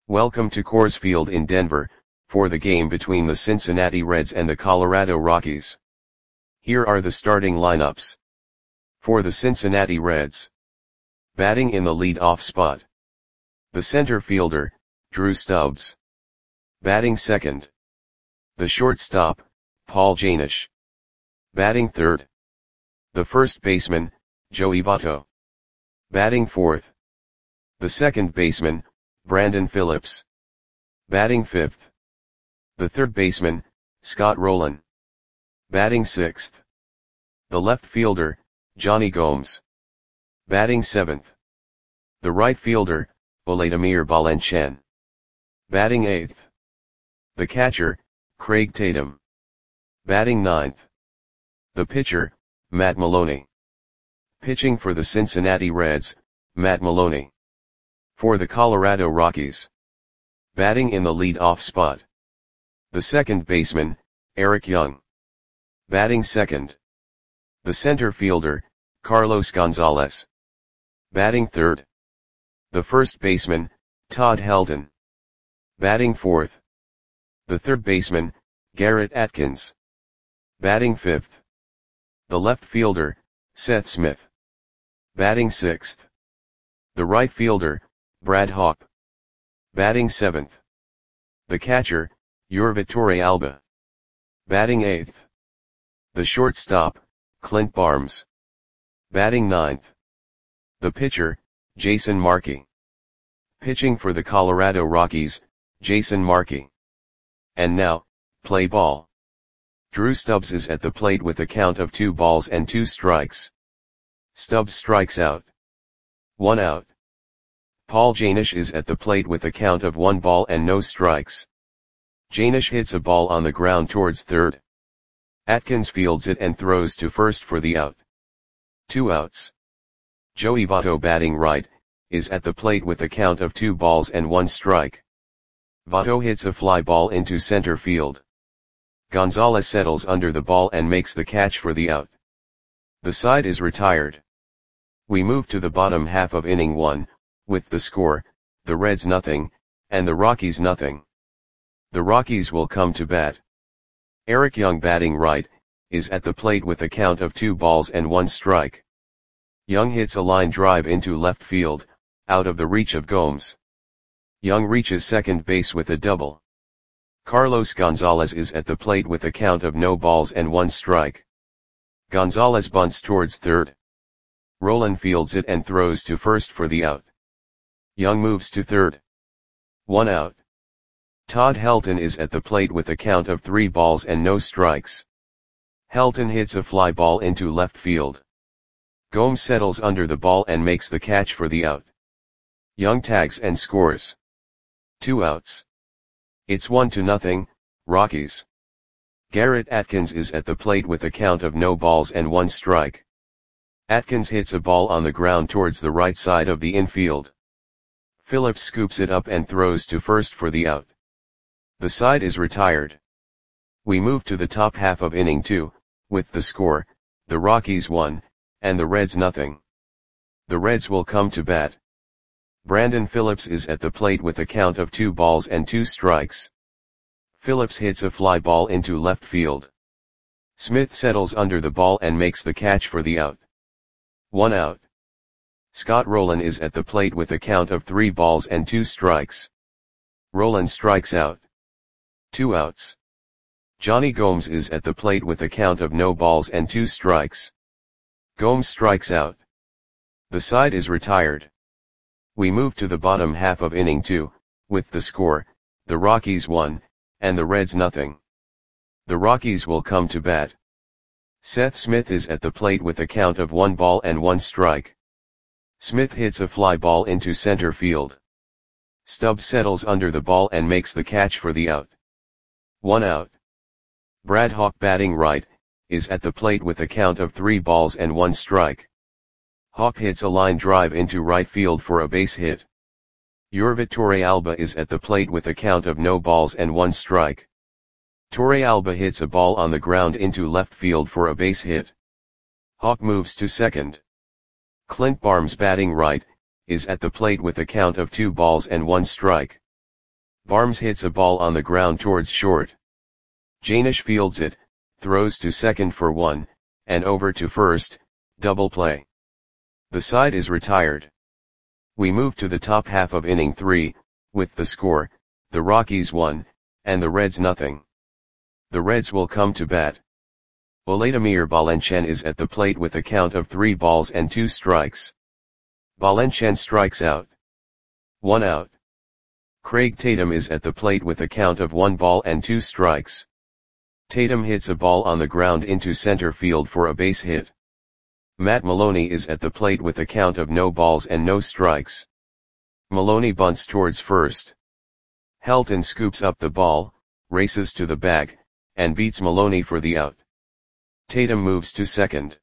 Welcome to Coors Field in Denver, for the game between the Cincinnati Reds and the Colorado Rockies. Here are the starting lineups. For the Cincinnati Reds. Batting in the lead-off spot. The center fielder, Drew Stubbs. Batting second. The shortstop, Paul Janish. Batting third. The first baseman, Joey Votto. Batting fourth. The second baseman, Brandon Phillips. Batting fifth. The third baseman, Scott Rolen. Batting sixth. The left fielder, Jonny Gomes. Batting seventh. The right fielder, Vladimir Valencian. Batting eighth. The catcher, Craig Tatum. Batting ninth. The pitcher, Matt Maloney. Pitching for the Cincinnati Reds, Matt Maloney. For the Colorado Rockies. Batting in the lead-off spot. The second baseman, Eric Young. Batting second. The center fielder, Carlos Gonzalez. Batting third. The first baseman, Todd Helton. Batting fourth. The third baseman, Garrett Atkins. Batting fifth. The left fielder, Seth Smith. Batting sixth. The right fielder, Brad Hawpe. Batting seventh. The catcher, Yurvatore Alba. Batting eighth. The shortstop, Clint Barnes. Batting ninth. The pitcher, Jason Markey. Pitching for the Colorado Rockies, Jason Markey. And now, play ball. Drew Stubbs is at the plate with a count of 2 balls and 2 strikes. Stubbs strikes out. 1 out. Paul Janish is at the plate with a count of 1 ball and no strikes. Janish hits a ball on the ground towards third. Atkins fields it and throws to first for the out. 2 outs. Joey Votto, batting right, is at the plate with a count of 2 balls and 1 strike. Votto hits a fly ball into center field. Gonzalez settles under the ball and makes the catch for the out. The side is retired. We move to the bottom half of inning 1, with the score, the Reds nothing, and the Rockies nothing. The Rockies will come to bat. Eric Young, batting right, is at the plate with a count of 2 balls and 1 strike. Young hits a line drive into left field, out of the reach of Gomes. Young reaches second base with a double. Carlos Gonzalez is at the plate with a count of no balls and 1 strike. Gonzalez bunts towards third. Rolen fields it and throws to first for the out. Young moves to third. 1 out. Todd Helton is at the plate with a count of 3 balls and no strikes. Helton hits a fly ball into left field. Gomes settles under the ball and makes the catch for the out. Young tags and scores. 2 outs. It's 1-0, Rockies. Garrett Atkins is at the plate with a count of no balls and 1 strike. Atkins hits a ball on the ground towards the right side of the infield. Phillips scoops it up and throws to first for the out. The side is retired. We move to the top half of inning 2, with the score, the Rockies 1, and the Reds nothing. The Reds will come to bat. Brandon Phillips is at the plate with a count of 2 balls and 2 strikes. Phillips hits a fly ball into left field. Smith settles under the ball and makes the catch for the out. 1 out. Scott Rolen is at the plate with a count of 3 balls and 2 strikes. Rolen strikes out. 2 outs. Jonny Gomes is at the plate with a count of no balls and 2 strikes. Gomes strikes out. The side is retired. We move to the bottom half of inning 2, with the score, the Rockies 1, and the Reds nothing. The Rockies will come to bat. Seth Smith is at the plate with a count of 1 ball and 1 strike. Smith hits a fly ball into center field. Stubbs settles under the ball and makes the catch for the out. 1 out. Brad Hawpe, batting right, is at the plate with a count of 3 balls and 1 strike. Hawpe hits a line drive into right field for a base hit. Yurvatore Alba is at the plate with a count of no balls and 1 strike. Torre Alba hits a ball on the ground into left field for a base hit. Hawpe moves to second. Clint Barnes, batting right, is at the plate with a count of 2 balls and 1 strike. Barnes hits a ball on the ground towards short. Janish fields it, throws to second for 1, and over to first, double play. The side is retired. We move to the top half of inning 3, with the score, the Rockies 1, and the Reds nothing. The Reds will come to bat. Vladimir Valencian is at the plate with a count of 3 balls and 2 strikes. Valencian strikes out. 1 out. Craig Tatum is at the plate with a count of 1 ball and 2 strikes. Tatum hits a ball on the ground into center field for a base hit. Matt Maloney is at the plate with a count of no balls and no strikes. Maloney bunts towards first. Helton scoops up the ball, races to the bag, and beats Maloney for the out. Tatum moves to second.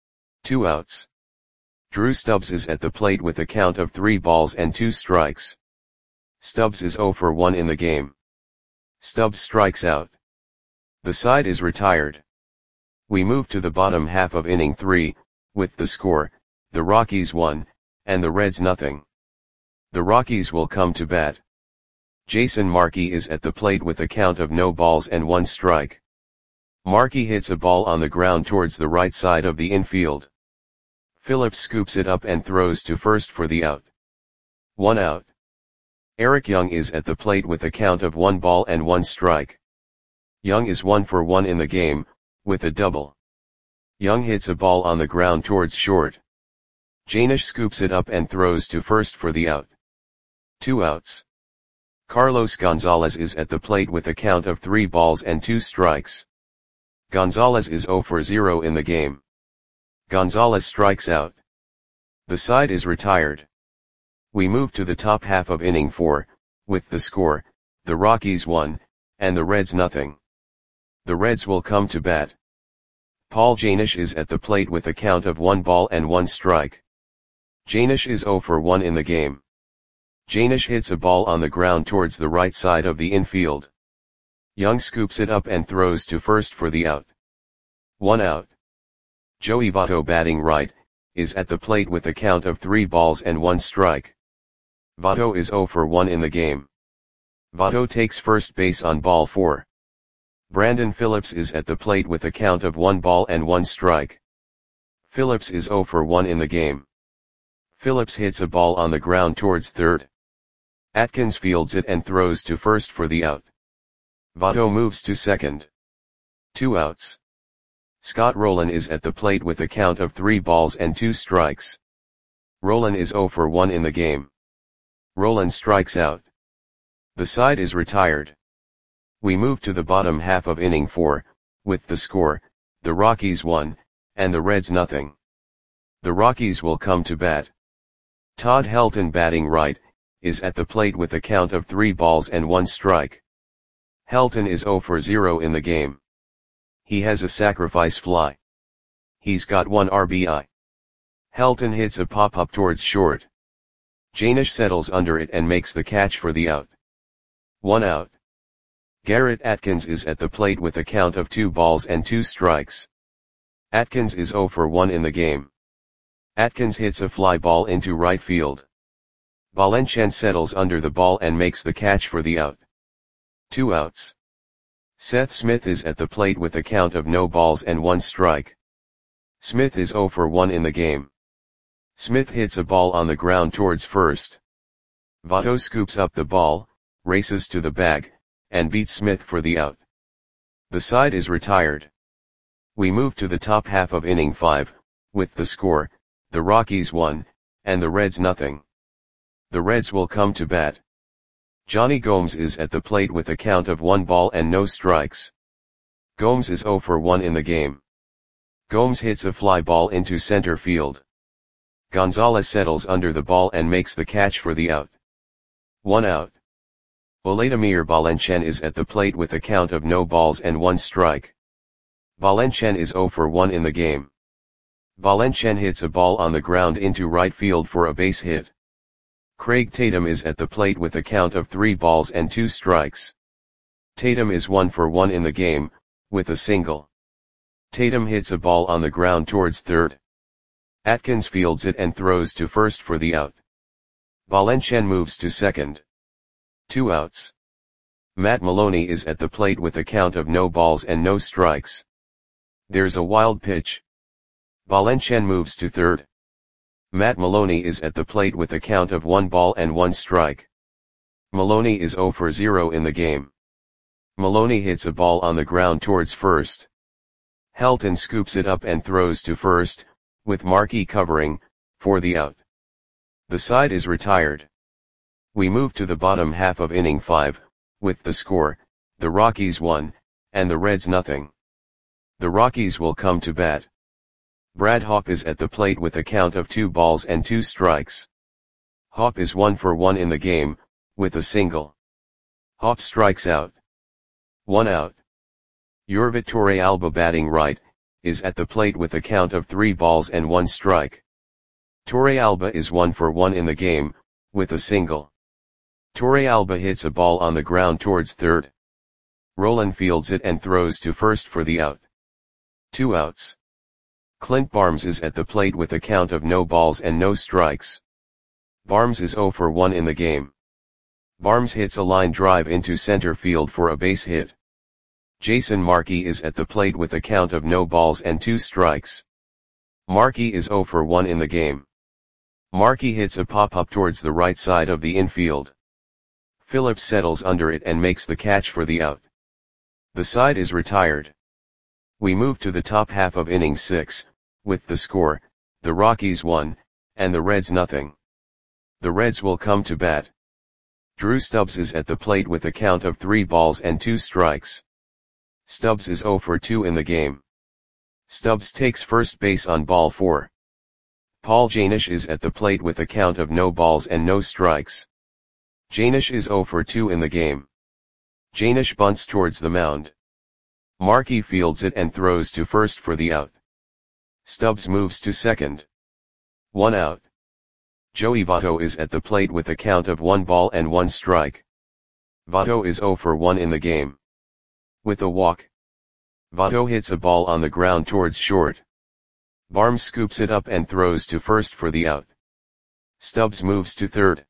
2 outs. Drew Stubbs is at the plate with a count of 3 balls and 2 strikes. Stubbs is 0 for 1 in the game. Stubbs strikes out. The side is retired. We move to the bottom half of inning 3, with the score, the Rockies 1, and the Reds nothing. The Rockies will come to bat. Jason Markey is at the plate with a count of no balls and 1 strike. Markey hits a ball on the ground towards the right side of the infield. Phillips scoops it up and throws to first for the out. 1 out. Eric Young is at the plate with a count of 1 ball and 1 strike. Young is 1 for 1 in the game, with a double. Young hits a ball on the ground towards short. Janish scoops it up and throws to first for the out. 2 outs. Carlos Gonzalez is at the plate with a count of 3 balls and 2 strikes. Gonzalez is 0 for 0 in the game. Gonzalez strikes out. The side is retired. We move to the top half of inning 4, with the score, the Rockies 1, and the Reds nothing. The Reds will come to bat. Paul Janish is at the plate with a count of 1 ball and 1 strike. Janish is 0 for 1 in the game. Janish hits a ball on the ground towards the right side of the infield. Young scoops it up and throws to first for the out. 1 out. Joey Votto, batting right, is at the plate with a count of 3 balls and 1 strike. Votto is 0 for 1 in the game. Votto takes first base on ball 4. Brandon Phillips is at the plate with a count of 1 ball and 1 strike. Phillips is 0 for 1 in the game. Phillips hits a ball on the ground towards third. Atkins fields it and throws to first for the out. Votto moves to second. 2 outs. Scott Rowland is at the plate with a count of 3 balls and 2 strikes. Rowland is 0 for 1 in the game. Rowland strikes out. The side is retired. We move to the bottom half of inning 4, with the score, the Rockies 1, and the Reds nothing. The Rockies will come to bat. Todd Helton, batting right, is at the plate with a count of 3 balls and 1 strike. Helton is 0 for 0 in the game. He has a sacrifice fly. He's got 1 RBI. Helton hits a pop-up towards short. Janish settles under it and makes the catch for the out. 1 out. Garrett Atkins is at the plate with a count of 2 balls and 2 strikes. Atkins is 0 for 1 in the game. Atkins hits a fly ball into right field. Valencian settles under the ball and makes the catch for the out. 2 outs. Seth Smith is at the plate with a count of no balls and 1 strike. Smith is 0 for 1 in the game. Smith hits a ball on the ground towards first. Votto scoops up the ball, races to the bag, and beats Smith for the out. The side is retired. We move to the top half of inning 5, with the score, the Rockies 1, and the Reds nothing. The Reds will come to bat. Johnny Gomes is at the plate with a count of 1 ball and no strikes. Gomes is 0 for 1 in the game. Gomes hits a fly ball into center field. Gonzalez settles under the ball and makes the catch for the out. 1 out. Vladimir Valencian is at the plate with a count of no balls and 1 strike. Valencian is 0 for 1 in the game. Valencian hits a ball on the ground into right field for a base hit. Craig Tatum is at the plate with a count of 3 balls and 2 strikes. Tatum is 1 for 1 in the game, with a single. Tatum hits a ball on the ground towards third. Atkins fields it and throws to first for the out. Valencian moves to second. 2 outs. Matt Maloney is at the plate with a count of no balls and no strikes. There's a wild pitch. Valenciennes moves to third. Matt Maloney is at the plate with a count of 1 ball and 1 strike. Maloney is 0 for 0 in the game. Maloney hits a ball on the ground towards first. Helton scoops it up and throws to first, with Markey covering, for the out. The side is retired. We move to the bottom half of inning 5, with the score, the Rockies 1, and the Reds nothing. The Rockies will come to bat. Brad Hawpe is at the plate with a count of 2 balls and 2 strikes. Hawpe is 1 for 1 in the game, with a single. Hawpe strikes out. 1 out. Yorvit Torrealba batting right, is at the plate with a count of 3 balls and 1 strike. Torrealba is 1 for 1 in the game, with a single. Torrealba hits a ball on the ground towards third. Rolen fields it and throws to first for the out. 2 outs. Clint Barnes is at the plate with a count of no balls and no strikes. Barnes is 0 for 1 in the game. Barnes hits a line drive into center field for a base hit. Jason Markey is at the plate with a count of no balls and 2 strikes. Markey is 0 for 1 in the game. Markey hits a pop-up towards the right side of the infield. Phillips settles under it and makes the catch for the out. The side is retired. We move to the top half of inning 6, with the score, the Rockies 1, and the Reds nothing. The Reds will come to bat. Drew Stubbs is at the plate with a count of 3 balls and 2 strikes. Stubbs is 0 for 2 in the game. Stubbs takes first base on ball 4. Paul Janish is at the plate with a count of no balls and no strikes. Janish is 0 for 2 in the game. Janish bunts towards the mound. Markey fields it and throws to first for the out. Stubbs moves to second. 1 out. Joey Votto is at the plate with a count of 1 ball and 1 strike. Votto is 0 for 1 in the game. With a walk. Votto hits a ball on the ground towards short. Barnes scoops it up and throws to first for the out. Stubbs moves to third.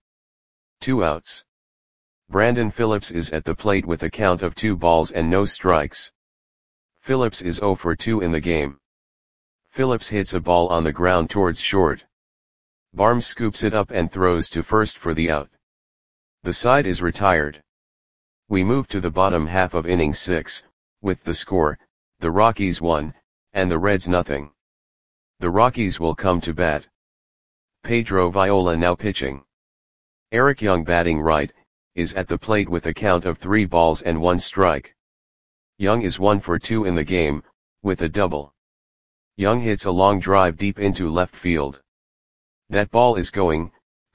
2 outs. Brandon Phillips is at the plate with a count of 2 balls and no strikes. Phillips is 0 for 2 in the game. Phillips hits a ball on the ground towards short. Barnes scoops it up and throws to first for the out. The side is retired. We move to the bottom half of inning 6, with the score, the Rockies 1, and the Reds nothing. The Rockies will come to bat. Pedro Viola now pitching. Eric Young batting right, is at the plate with a count of 3 balls and 1 strike. Young is 1 for 2 in the game, with a double. Young hits a long drive deep into left field. That ball is gone.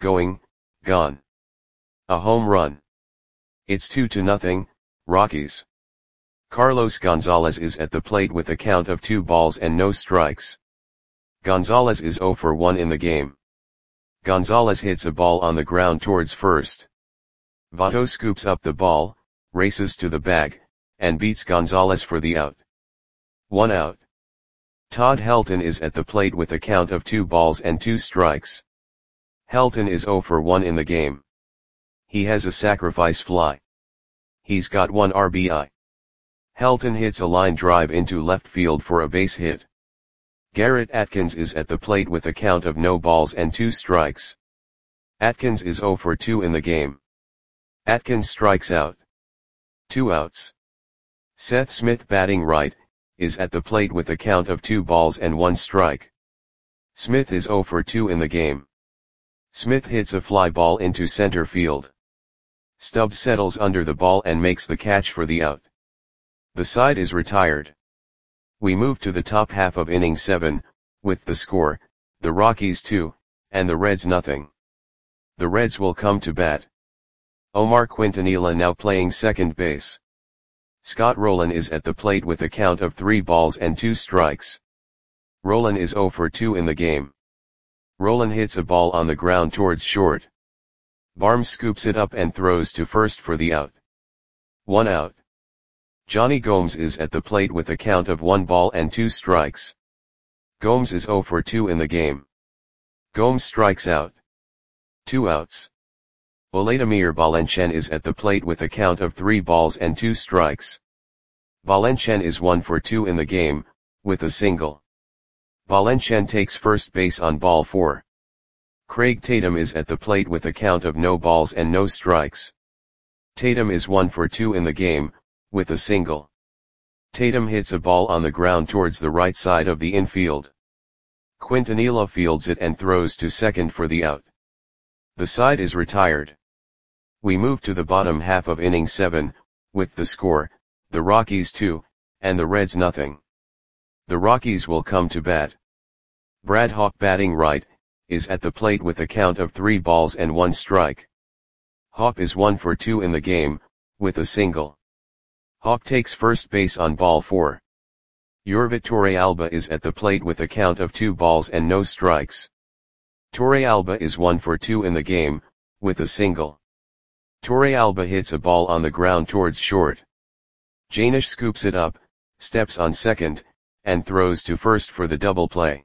A home run. It's 2-0, Rockies. Carlos Gonzalez is at the plate with a count of 2 balls and no strikes. Gonzalez is 0 for 1 in the game. Gonzalez hits a ball on the ground towards first. Votto scoops up the ball, races to the bag, and beats Gonzalez for the out. 1 out. Todd Helton is at the plate with a count of 2 balls and 2 strikes. Helton is 0 for 1 in the game. He has a sacrifice fly. He's got 1 RBI. Helton hits a line drive into left field for a base hit. Garrett Atkins is at the plate with a count of no balls and 2 strikes. Atkins is 0 for 2 in the game. Atkins strikes out. 2 outs. Seth Smith batting right, is at the plate with a count of 2 balls and 1 strike. Smith is 0 for 2 in the game. Smith hits a fly ball into center field. Stubbs settles under the ball and makes the catch for the out. The side is retired. We move to the top half of inning 7, with the score, the Rockies 2, and the Reds nothing. The Reds will come to bat. Omar Quintanilla now playing second base. Scott Rolen is at the plate with a count of 3 balls and 2 strikes. Rolen is 0 for 2 in the game. Rolen hits a ball on the ground towards short. Barnes scoops it up and throws to first for the out. 1 out. Johnny Gomes is at the plate with a count of 1 ball and 2 strikes. Gomes is 0 for 2 in the game. Gomes strikes out. 2 outs. Vladimir Valencian is at the plate with a count of 3 balls and 2 strikes. Valencian is 1 for 2 in the game, with a single. Valencian takes first base on ball 4. Craig Tatum is at the plate with a count of no balls and no strikes. Tatum is 1 for 2 in the game, with a single. Tatum hits a ball on the ground towards the right side of the infield. Quintanilla fields it and throws to second for the out. The side is retired. We move to the bottom half of inning 7, with the score, the Rockies 2, and the Reds nothing. The Rockies will come to bat. Brad Hawk, batting right, is at the plate with a count of 3 balls and 1 strike. Hawk is 1 for 2 in the game, with a single. Hawk takes first base on ball 4. Yorvit Torrealba is at the plate with a count of 2 balls and no strikes. Torrealba is 1 for 2 in the game, with a single. Torrealba hits a ball on the ground towards short. Janish scoops it up, steps on second, and throws to first for the double play.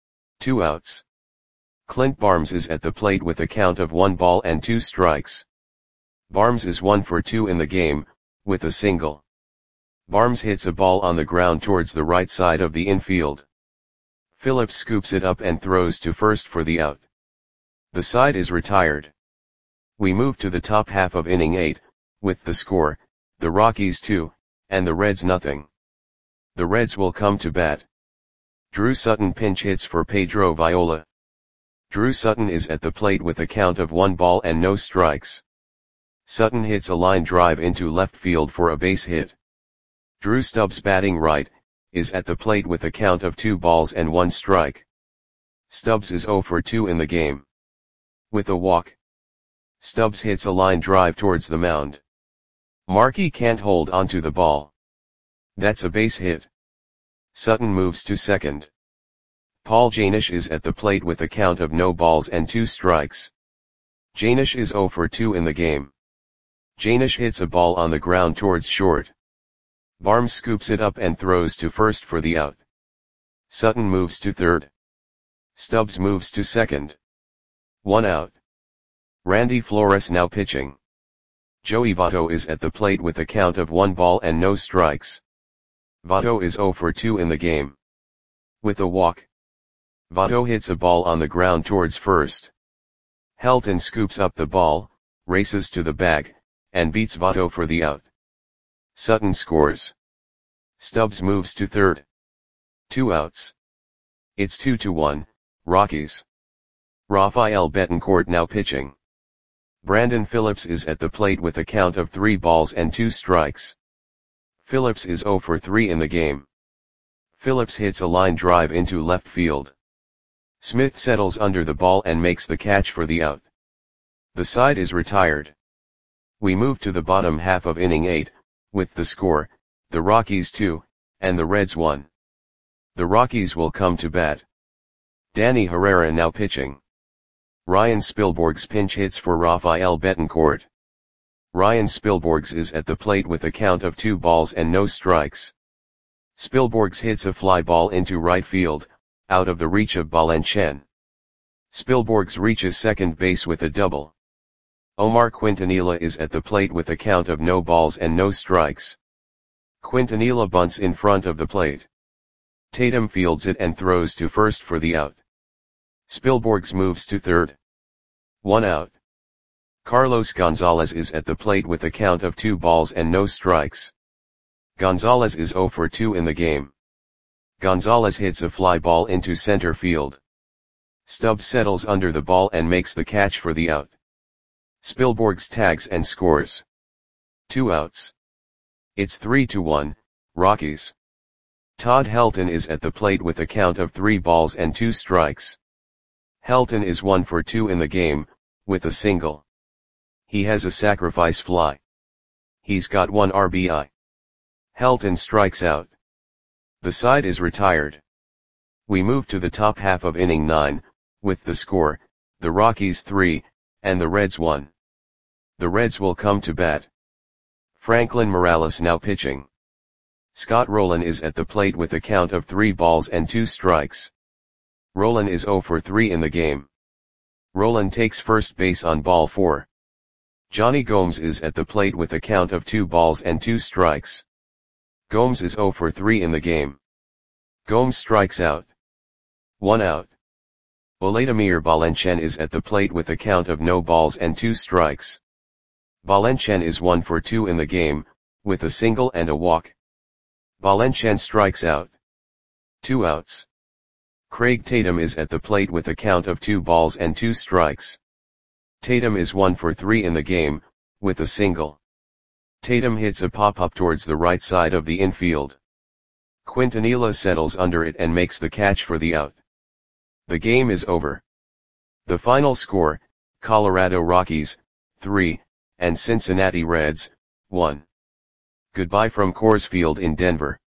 2 outs. Clint Barnes is at the plate with a count of 1 ball and 2 strikes. Barnes is 1 for 2 in the game, with a single. Barnes hits a ball on the ground towards the right side of the infield. Phillips scoops it up and throws to first for the out. The side is retired. We move to the top half of inning 8, with the score, the Rockies 2, and the Reds nothing. The Reds will come to bat. Drew Sutton pinch hits for Pedro Viola. Drew Sutton is at the plate with a count of 1 ball and no strikes. Sutton hits a line drive into left field for a base hit. Drew Stubbs, batting right, is at the plate with a count of 2 balls and 1 strike. Stubbs is 0 for 2 in the game. With a walk. Stubbs hits a line drive towards the mound. Markey can't hold onto the ball. That's a base hit. Sutton moves to second. Paul Janish is at the plate with a count of no balls and 2 strikes. Janish is 0 for 2 in the game. Janish hits a ball on the ground towards short. Barnes scoops it up and throws to first for the out. Sutton moves to third. Stubbs moves to second. 1 out. Randy Flores now pitching. Joey Votto is at the plate with a count of 1 ball and no strikes. Votto is 0 for 2 in the game. With a walk. Votto hits a ball on the ground towards first. Helton scoops up the ball, races to the bag, and beats Votto for the out. Sutton scores. Stubbs moves to third. 2 outs. It's 2-1, Rockies. Rafael Betancourt now pitching. Brandon Phillips is at the plate with a count of 3 balls and 2 strikes. Phillips is 0 for 3 in the game. Phillips hits a line drive into left field. Smith settles under the ball and makes the catch for the out. The side is retired. We move to the bottom half of inning 8, with the score, the Rockies 2, and the Reds 1. The Rockies will come to bat. Danny Herrera now pitching. Ryan Spilborghs pinch hits for Rafael Betancourt. Ryan Spilborghs is at the plate with a count of 2 balls and no strikes. Spilborghs hits a fly ball into right field, out of the reach of Valencian. Spilborghs reaches second base with a double. Omar Quintanilla is at the plate with a count of no balls and no strikes. Quintanilla bunts in front of the plate. Tatum fields it and throws to first for the out. Spilborghs moves to third. 1 out. Carlos Gonzalez is at the plate with a count of 2 balls and no strikes. Gonzalez is 0 for 2 in the game. Gonzalez hits a fly ball into center field. Stubbs settles under the ball and makes the catch for the out. Spilborghs tags and scores. 2 outs. It's 3-1, Rockies. Todd Helton is at the plate with a count of 3 balls and 2 strikes. Helton is 1 for 2 in the game, with a single. He has a sacrifice fly. He's got 1 RBI. Helton strikes out. The side is retired. We move to the top half of inning 9, with the score, the Rockies 3, and the Reds 1. The Reds will come to bat. Franklin Morales now pitching. Scott Rowland is at the plate with a count of 3 balls and 2 strikes. Rowland is 0 for 3 in the game. Rowland takes first base on ball 4. Johnny Gomes is at the plate with a count of 2 balls and 2 strikes. Gomes is 0 for 3 in the game. Gomes strikes out. 1 out. Vladimir Valencian is at the plate with a count of no balls and 2 strikes. Valencian is 1 for 2 in the game, with a single and a walk. Valencian strikes out. 2 outs. Craig Tatum is at the plate with a count of 2 balls and 2 strikes. Tatum is 1 for 3 in the game, with a single. Tatum hits a pop-up towards the right side of the infield. Quintanilla settles under it and makes the catch for the out. The game is over. The final score, Colorado Rockies, 3, and Cincinnati Reds, 1. Goodbye from Coors Field in Denver.